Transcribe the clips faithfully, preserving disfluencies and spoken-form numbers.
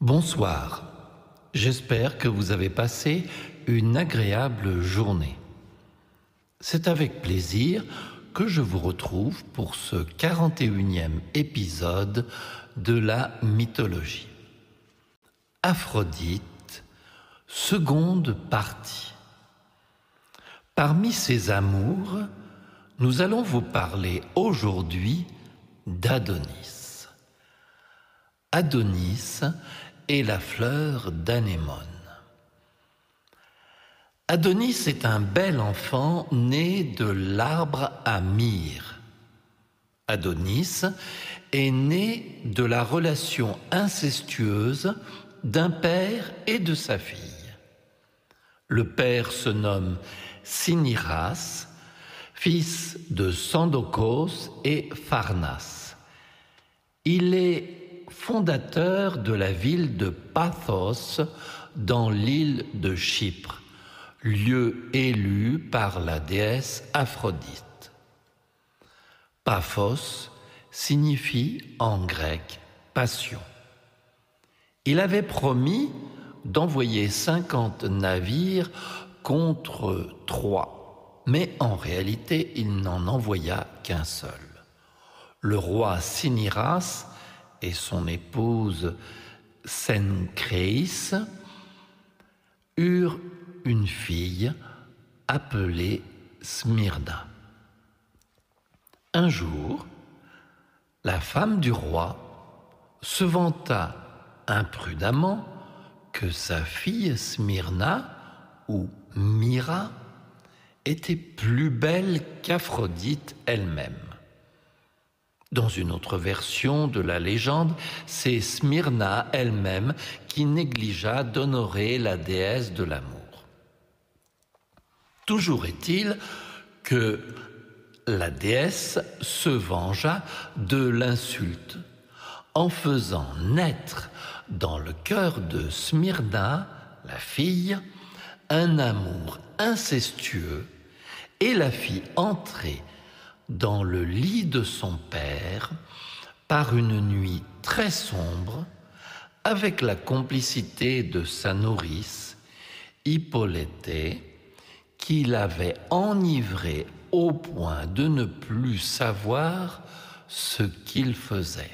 Bonsoir, j'espère que vous avez passé une agréable journée. C'est avec plaisir que je vous retrouve pour ce quarante et unième épisode de la mythologie. Aphrodite, seconde partie. Parmi ses amours, nous allons vous parler aujourd'hui d'Adonis. Adonis est la fleur d'anémone. Adonis est un bel enfant né de l'arbre à myrrhe. Adonis est né de la relation incestueuse d'un père et de sa fille. Le père se nomme Cinyras, fils de Sandocos et Pharnas. Il est fondateur de la ville de Paphos dans l'île de Chypre, lieu élu par la déesse Aphrodite. Paphos signifie en grec passion. Il avait promis d'envoyer cinquante navires contre Troie, mais en réalité il n'en envoya qu'un seul. Le roi Cinyras et son épouse Sencréis eurent une fille appelée Smyrna. Un jour, la femme du roi se vanta imprudemment que sa fille Smyrna, ou Mira, était plus belle qu'Aphrodite elle-même. Dans une autre version de la légende, c'est Smyrna elle-même qui négligea d'honorer la déesse de l'amour. Toujours est-il que la déesse se vengea de l'insulte en faisant naître dans le cœur de Smyrna, la fille, un amour incestueux et la fit entrer dans le lit de son père par une nuit très sombre avec la complicité de sa nourrice Hippolyte qui l'avait enivré au point de ne plus savoir ce qu'il faisait.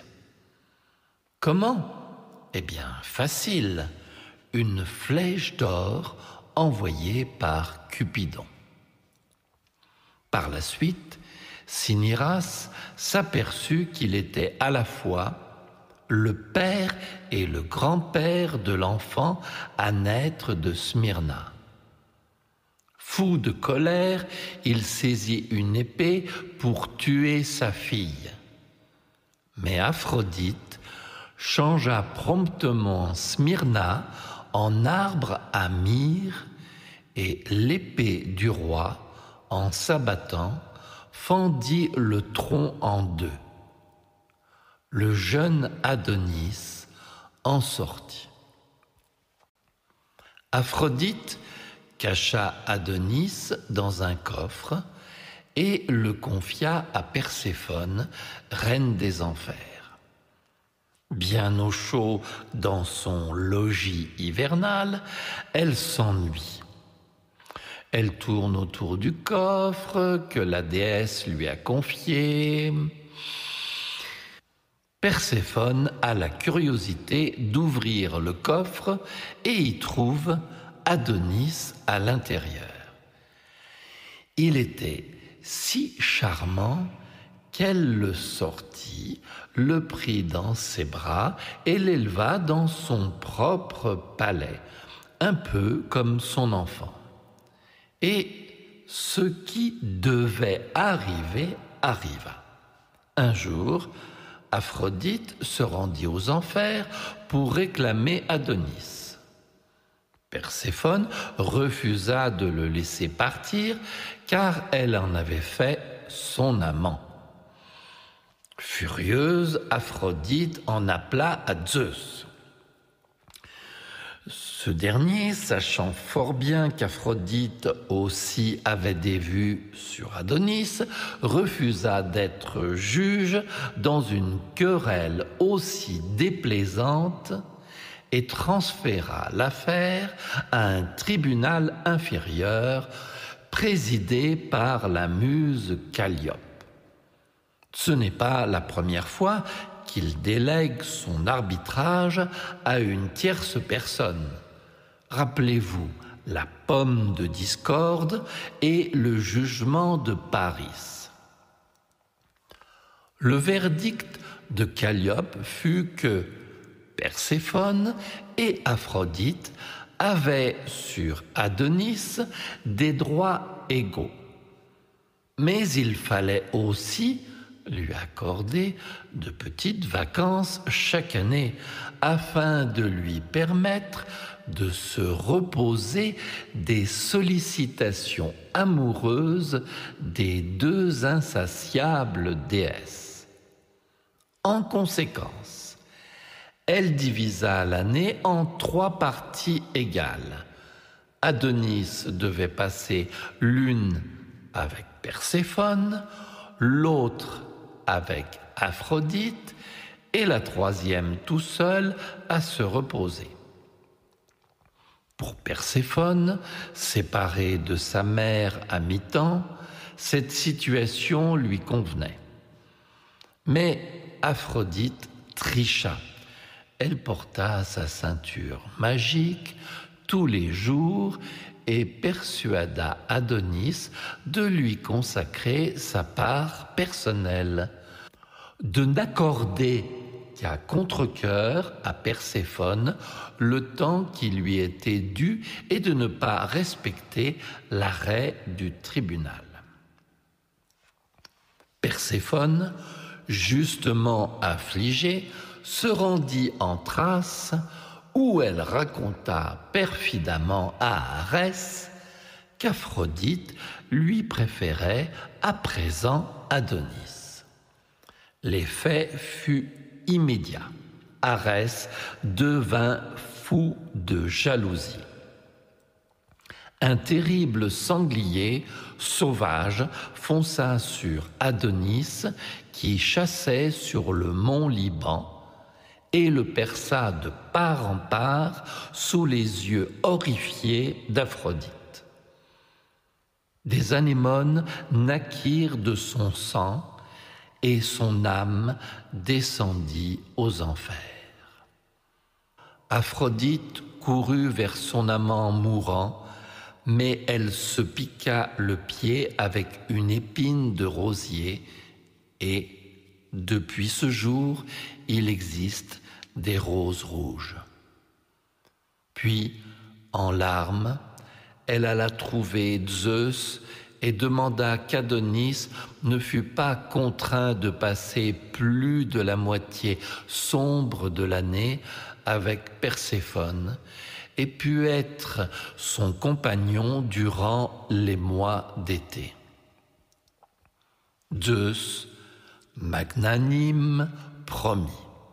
Comment? Eh bien, facile, une flèche d'or envoyée par Cupidon. Par la suite, Cinyras s'aperçut qu'il était à la fois le père et le grand-père de l'enfant à naître de Smyrna. Fou de colère, il saisit une épée pour tuer sa fille. Mais Aphrodite changea promptement Smyrna en arbre à myrrhe et l'épée du roi, en s'abattant, fendit le tronc en deux. Le jeune Adonis en sortit. Aphrodite cacha Adonis dans un coffre et le confia à Perséphone, reine des enfers. Bien au chaud dans son logis hivernal, elle s'ennuie. Elle tourne autour du coffre que la déesse lui a confié. Perséphone a la curiosité d'ouvrir le coffre et y trouve Adonis à l'intérieur. Il était si charmant qu'elle le sortit, le prit dans ses bras et l'éleva dans son propre palais, un peu comme son enfant. Et ce qui devait arriver arriva. Un jour, Aphrodite se rendit aux enfers pour réclamer Adonis. Perséphone refusa de le laisser partir car elle en avait fait son amant. Furieuse, Aphrodite en appela à Zeus. Ce dernier, sachant fort bien qu'Aphrodite aussi avait des vues sur Adonis, refusa d'être juge dans une querelle aussi déplaisante et transféra l'affaire à un tribunal inférieur présidé par la muse Calliope. Ce n'est pas la première fois qu'il délègue son arbitrage à une tierce personne. Rappelez-vous la pomme de discorde et le jugement de Paris. Le verdict de Calliope fut que Perséphone et Aphrodite avaient sur Adonis des droits égaux. Mais il fallait aussi lui accorder de petites vacances chaque année afin de lui permettre de se reposer des sollicitations amoureuses des deux insatiables déesses. En conséquence, elle divisa l'année en trois parties égales. Adonis devait passer l'une avec Perséphone, l'autre avec Aphrodite et la troisième tout seul à se reposer. Pour Perséphone, séparée de sa mère à mi-temps, cette situation lui convenait. Mais Aphrodite tricha. Elle porta sa ceinture magique tous les jours et persuada Adonis de lui consacrer sa part personnelle, de n'accorder qu'à contre-cœur à Perséphone le temps qui lui était dû et de ne pas respecter l'arrêt du tribunal. Perséphone, justement affligée, se rendit en Thrace où elle raconta perfidemment à Arès qu'Aphrodite lui préférait à présent Adonis. L'effet fut immédiat. Arès devint fou de jalousie. Un terrible sanglier sauvage fonça sur Adonis qui chassait sur le mont Liban et le perça de part en part sous les yeux horrifiés d'Aphrodite. Des anémones naquirent de son sang et son âme descendit aux enfers. Aphrodite courut vers son amant mourant, mais elle se piqua le pied avec une épine de rosier et, depuis ce jour, il existe des roses rouges. Puis, en larmes, elle alla trouver Zeus et demanda qu'Adonis ne fût pas contraint de passer plus de la moitié sombre de l'année avec Perséphone et pût être son compagnon durant les mois d'été. Zeus, magnanime, promit.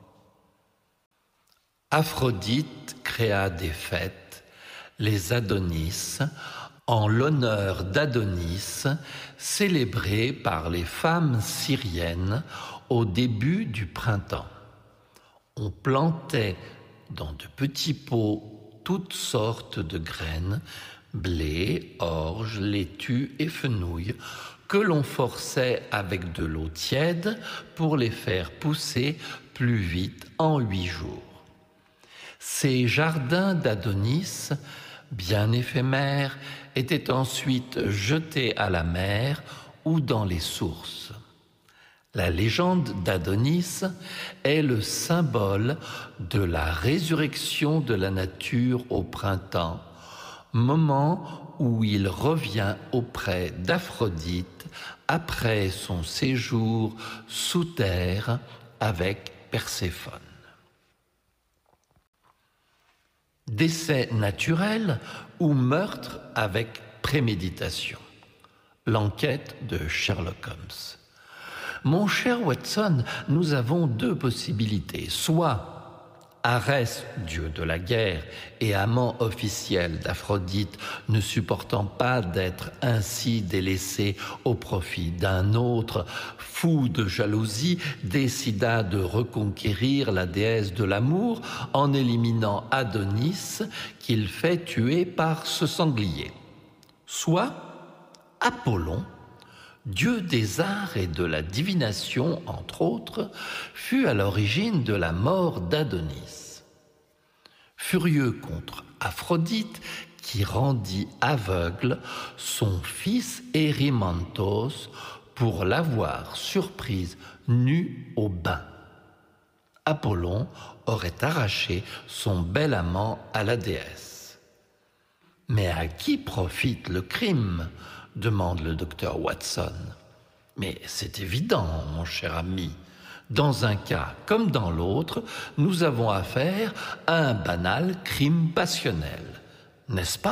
Aphrodite créa des fêtes, les Adonis, en l'honneur d'Adonis, célébrées par les femmes syriennes au début du printemps. On plantait dans de petits pots toutes sortes de graines, blé, orge, laitue et fenouil, que l'on forçait avec de l'eau tiède pour les faire pousser plus vite en huit jours. Ces jardins d'Adonis, bien éphémères, étaient ensuite jetés à la mer ou dans les sources. La légende d'Adonis est le symbole de la résurrection de la nature au printemps, moment où il revient auprès d'Aphrodite après son séjour sous terre avec Perséphone. Décès naturel ou meurtre avec préméditation. L'enquête de Sherlock Holmes. Mon cher Watson, nous avons deux possibilités. Soit Arès, dieu de la guerre et amant officiel d'Aphrodite, ne supportant pas d'être ainsi délaissé au profit d'un autre, fou de jalousie, décida de reconquérir la déesse de l'amour en éliminant Adonis, qu'il fait tuer par ce sanglier. Soit Apollon, dieu des arts et de la divination, entre autres, fut à l'origine de la mort d'Adonis. Furieux contre Aphrodite, qui rendit aveugle son fils Erymanthos pour l'avoir surprise nue au bain. Apollon aurait arraché son bel amant à la déesse. Mais à qui profite le crime ? Demande le docteur Watson. Mais c'est évident, mon cher ami. Dans un cas comme dans l'autre, nous avons affaire à un banal crime passionnel, n'est-ce pas ?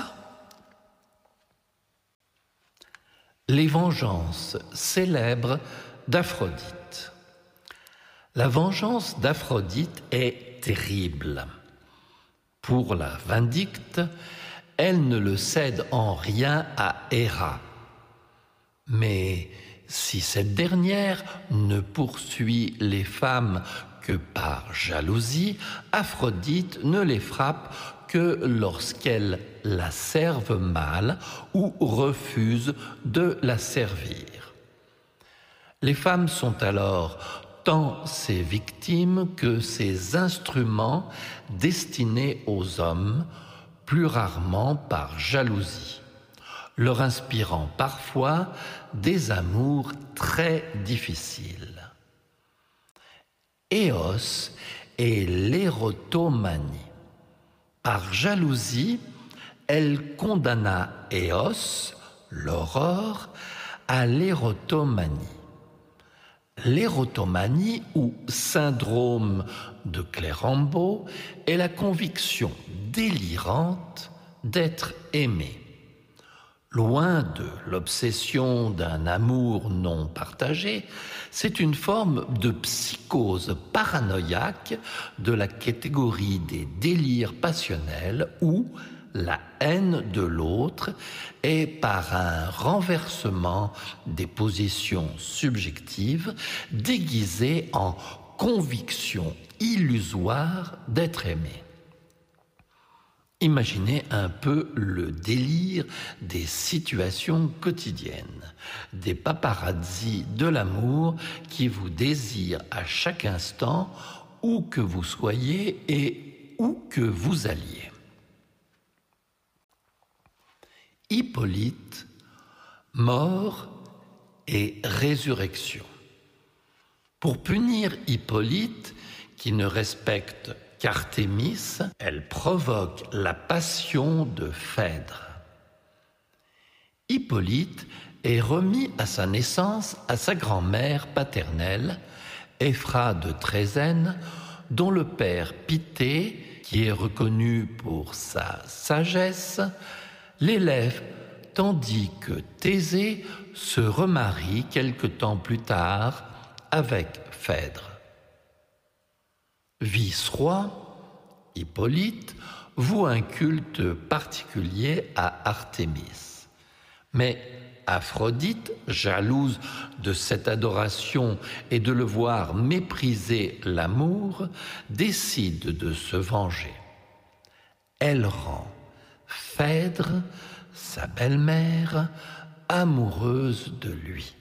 Les vengeances célèbres d'Aphrodite. La vengeance d'Aphrodite est terrible. Pour la vindicte, elle ne le cède en rien à Héra. Mais si cette dernière ne poursuit les femmes que par jalousie, Aphrodite ne les frappe que lorsqu'elles la servent mal ou refusent de la servir. Les femmes sont alors tant ses victimes que ses instruments destinés aux hommes, plus rarement par jalousie, leur inspirant parfois des amours très difficiles. Eos et l'érotomanie. Par jalousie, elle condamna Eos, l'aurore, à l'érotomanie. L'érotomanie, ou syndrome de Clérambault, est la conviction délirante d'être aimé. Loin de l'obsession d'un amour non partagé, c'est une forme de psychose paranoïaque de la catégorie des délires passionnels où la haine de l'autre est, par un renversement des positions subjectives, déguisée en conviction illusoire d'être aimé. Imaginez un peu le délire des situations quotidiennes, des paparazzis de l'amour qui vous désirent à chaque instant, où que vous soyez et où que vous alliez. Hippolyte, mort et résurrection. Pour punir Hippolyte, qui ne respecte qu'Artémis, elle provoque la passion de Phèdre. Hippolyte est remis à sa naissance à sa grand-mère paternelle, Éphra de Trézène, dont le père Pitthée, qui est reconnu pour sa sagesse, l'élève, tandis que Thésée se remarie quelque temps plus tard avec Phèdre. Vice-roi, Hippolyte voue un culte particulier à Artémis. Mais Aphrodite, jalouse de cette adoration et de le voir mépriser l'amour, décide de se venger. Elle rend Phèdre, sa belle-mère, amoureuse de lui.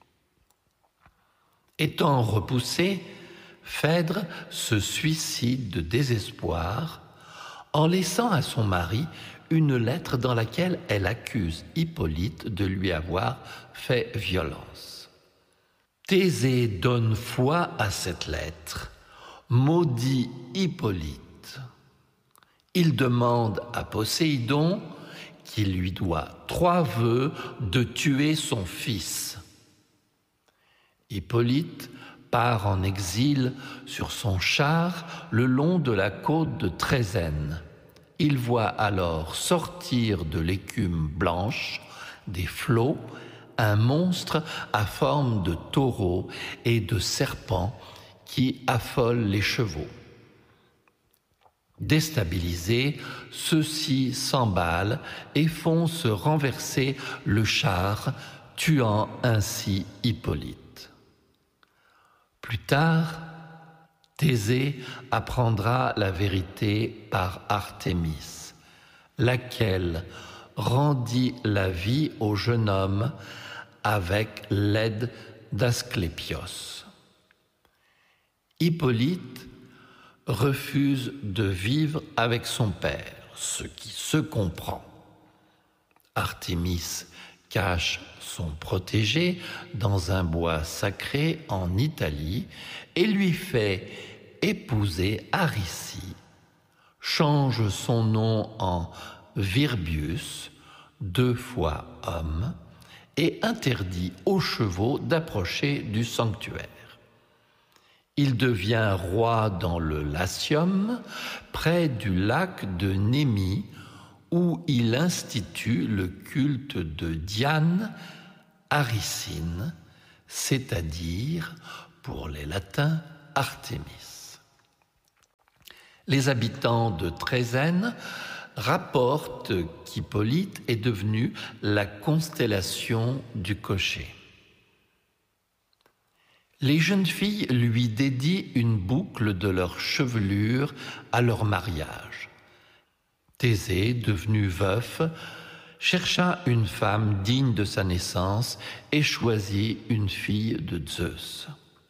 Étant repoussée, Phèdre se suicide de désespoir en laissant à son mari une lettre dans laquelle elle accuse Hippolyte de lui avoir fait violence. Thésée donne foi à cette lettre, maudit Hippolyte. Il demande à Poséidon, qui lui doit trois vœux, de tuer son fils. Hippolyte part en exil sur son char le long de la côte de Trézène. Il voit alors sortir de l'écume blanche des flots un monstre à forme de taureau et de serpent qui affole les chevaux. Déstabilisés, ceux-ci s'emballent et font se renverser le char, tuant ainsi Hippolyte. Plus tard, Thésée apprendra la vérité par Artémis, laquelle rendit la vie au jeune homme avec l'aide d'Asclépios. Hippolyte refuse de vivre avec son père, ce qui se comprend. Artémis cache son protégé dans un bois sacré en Italie et lui fait épouser Aricie, change son nom en Virbius, deux fois homme, et interdit aux chevaux d'approcher du sanctuaire. Il devient roi dans le Latium, près du lac de Némi, où il institue le culte de Diane Aricine, c'est-à-dire, pour les latins, Artémis. Les habitants de Trézène rapportent qu'Hippolyte est devenu la constellation du cocher. Les jeunes filles lui dédient une boucle de leur chevelure à leur mariage. Thésée, devenu veuf, chercha une femme digne de sa naissance et choisit une fille de Zeus.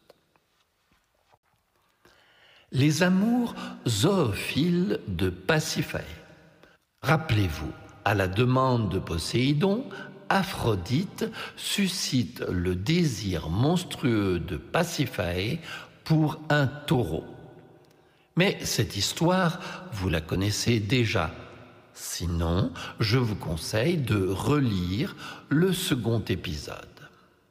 Les amours zoophiles de Pasiphaë. Rappelez-vous, à la demande de Poséidon, Aphrodite suscite le désir monstrueux de Pasiphaë pour un taureau. Mais cette histoire, vous la connaissez déjà. Sinon, je vous conseille de relire le second épisode.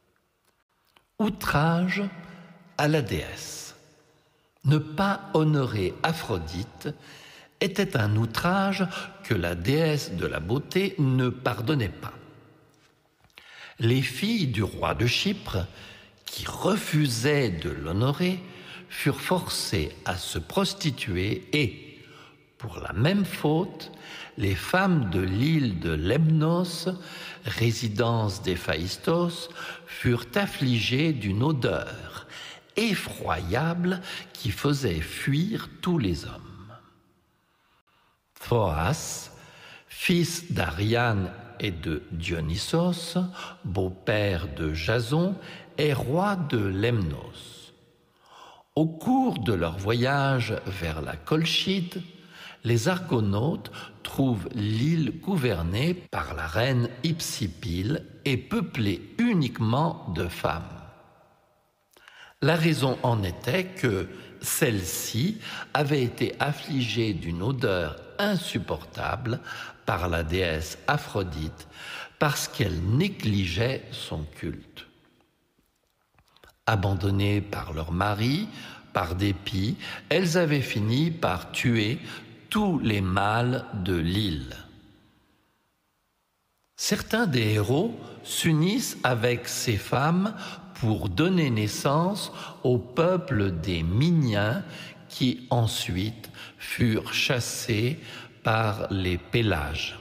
Outrage à la déesse. Ne pas honorer Aphrodite était un outrage que la déesse de la beauté ne pardonnait pas. Les filles du roi de Chypre, qui refusaient de l'honorer, furent forcées à se prostituer et, pour la même faute, les femmes de l'île de Lemnos, résidence d'Héphaïstos, furent affligées d'une odeur effroyable qui faisait fuir tous les hommes. Thoas, fils d'Ariane et de Dionysos, beau-père de Jason, est roi de Lemnos. Au cours de leur voyage vers la Colchide, les Argonautes trouvent l'île gouvernée par la reine Hypsipyle et peuplée uniquement de femmes. La raison en était que celle-ci avait été affligée d'une odeur insupportable par la déesse Aphrodite parce qu'elle négligeait son culte. Abandonnées par leur mari, par dépit, elles avaient fini par tuer tous les mâles de l'île. Certains des héros s'unissent avec ces femmes pour donner naissance au peuple des Miniens qui ensuite furent chassés par les Pélasges.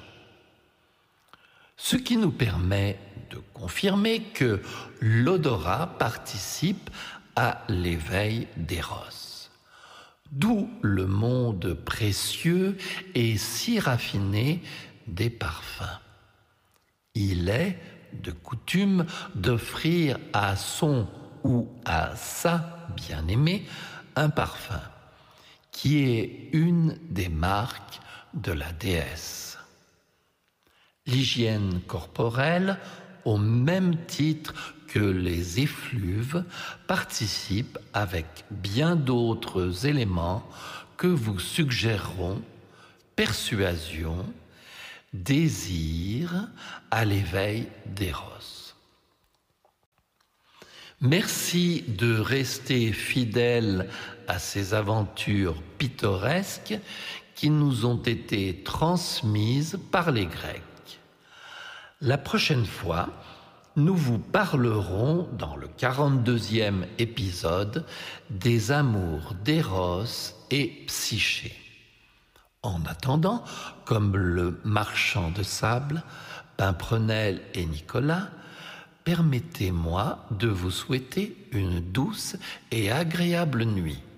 Ce qui nous permet de confirmer que l'odorat participe à l'éveil d'Éros. D'où le monde précieux et si raffiné des parfums. Il est de coutume d'offrir à son ou à sa bien-aimée un parfum, qui est une des marques de la déesse. L'hygiène corporelle, au même titre que les effluves, participe avec bien d'autres éléments que vous suggéreront persuasion, désir à l'éveil d'Éros. Merci de rester fidèles à ces aventures pittoresques qui nous ont été transmises par les Grecs. La prochaine fois, nous vous parlerons dans le quarante-deuxième épisode des amours d'Éros et Psyché. En attendant, comme le marchand de sable, Pimprenel et Nicolas, permettez-moi de vous souhaiter une douce et agréable nuit.